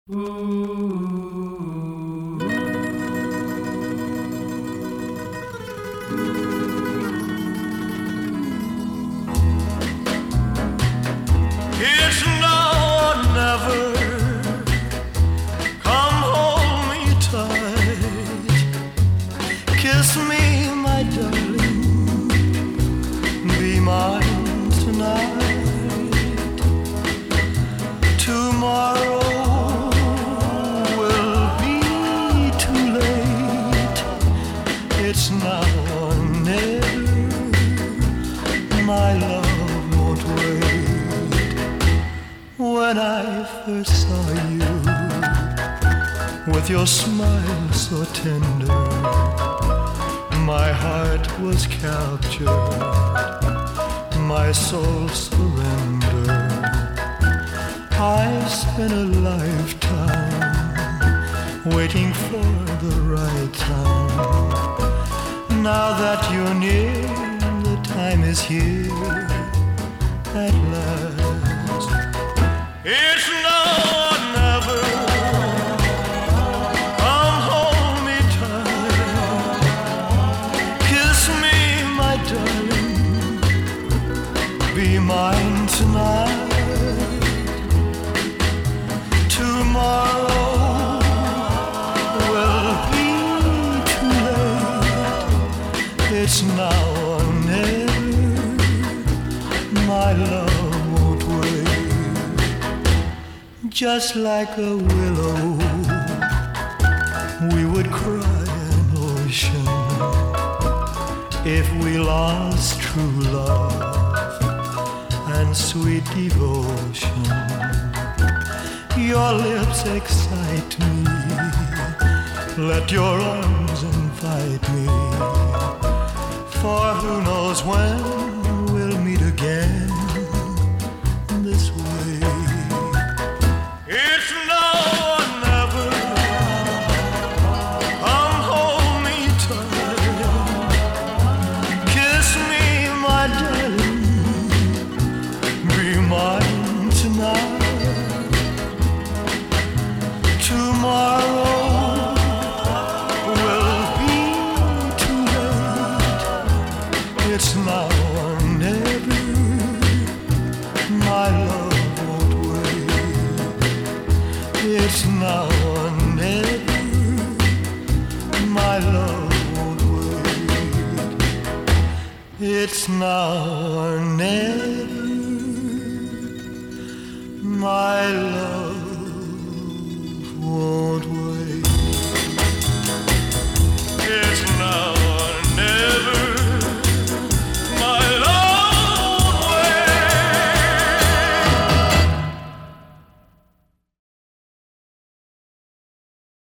It's now or never. Come hold me tight. Kiss me, my darling. Be mine tonight. Tomorrow will be too late. It's now or never. My love won't wait. When I first saw you, with your smile so tender, my heart was captured, my soul surrendered. I spent a lifetime waiting for the right time. Now that you're near, the time is here at last. It's now or never. Come hold me tight. Kiss me, my darling. Be mine tonight. Tomorrow will be too late. It's now or never. My love won't wait. Just like a willow, we would cry an ocean if we lost true love and sweet devotion. Your lips excite me. Let your arms invite me. For who knows when we'll meet again this way. It's now or never. Come hold me tight. Kiss me, my darling. Be mine tonight. Tomorrow will be too late. It's now or never. My love won't wait. It's now or never. My love won't wait. It's now or never. My love